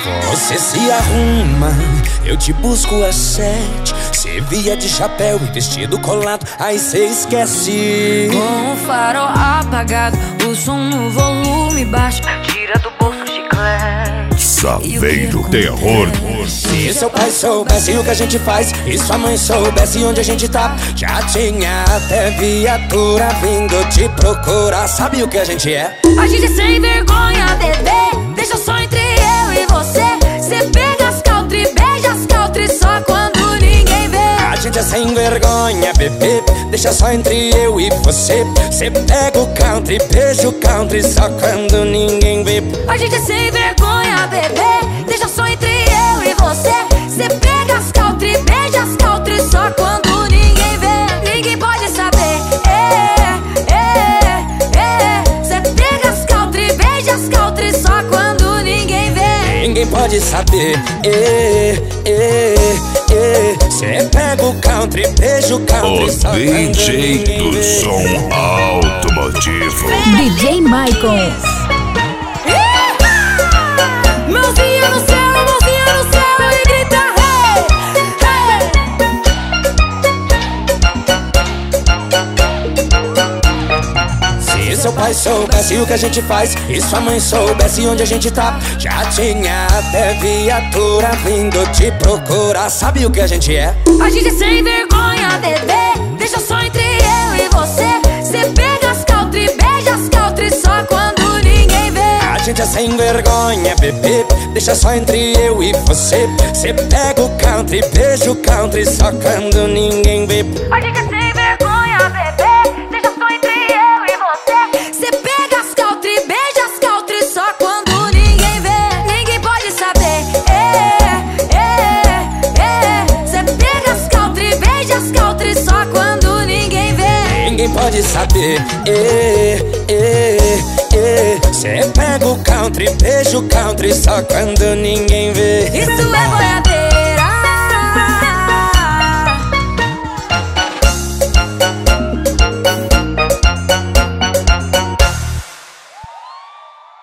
Você se arruma, eu te busco às 7. Cê via de chapéu e vestido colado, aí cê esquece. Com o farol apagado, o som no volume baixo, tira do bolso o chiclete. Saveiro Terror. Se seu pai soubesse o que a gente faz e sua mãe soubesse onde a gente tá, já tinha até viatura vindo te procurar. Sabe o que a gente é? A gente é sem vergonha, bebê. Deixa só entre eu e você. Cê pega as country, beija as country só quando ninguém vê. A gente é sem vergonha, bebê. Deixa só entre eu e você. Cê pega o country, beija o country só quando ninguém vê. A gente é sem vergonha, bebê. Deixa só entre eu e você. Cê pega as country, beija as country só quando ninguém vê. Ninguém pode saber. Cê pega as country, beija as country só quando ninguém vê. Ninguém pode saber. Cê pega o country, beija o country O só quando DJ ninguém do vê. som automotivo. DJ Michael. Mãozinha no céu e grita hey, hey. Se seu pai soubesse o que a gente faz e sua mãe soubesse onde a gente tá, já tinha até viatura vindo te procurar. Sabe o que a gente é? A gente é sem vergonha, bebê. Deixa só entre eu e você. Cê pega as country, beija as country só quando ninguém vê. A gente é sem vergonha, bebê. Deixa só entre eu e você. Cê pega o country, beija o country só quando ninguém vê. A gente é sem vergonha, bebê. Deixa só entre eu e você. Cê pega as country, beija as country só quando ninguém vê. Ninguém pode saber. Cê pega as country, beija as country só quando ninguém vê. Ninguém pode saber. Cê pega o country, beija o country só quando ninguém vê. Isso é boiada.